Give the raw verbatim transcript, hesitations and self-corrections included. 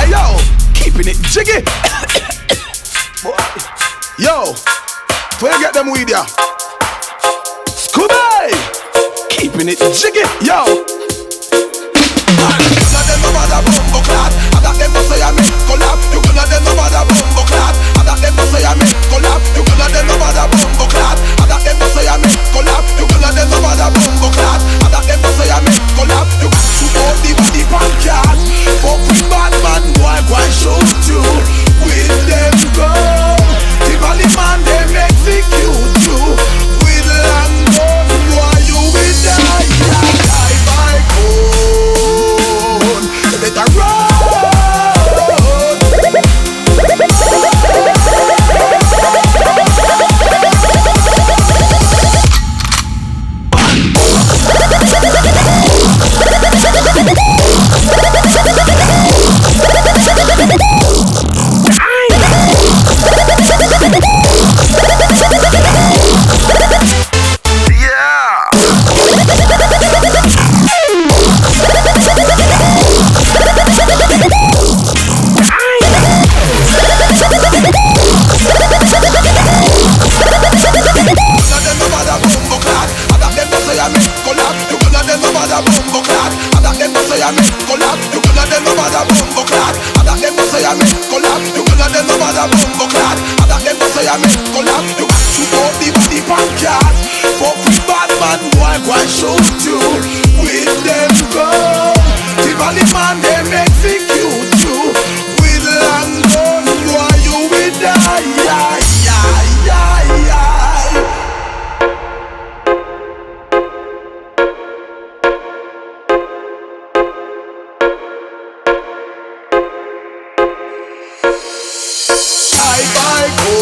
Hey yo, keeping it jiggy. Yo, where you get them weed ya? Scooby, keeping it jiggy. Yo, you gonna them no bother bumbo clad. I got them no say I make collab. You gonna them no bother bumbo clad. I got them no say I make collab. You gonna them no bother bumbo clad. I got them no say I make collab. You gonna them no bother bumbo clad. I got them no say I make collab. You got to hold the body pancart. Fuck with bad man, boy, why shoot you? With them go. The valley man them execute you. With long gun, boy, you will die. Die by cold. You better run. I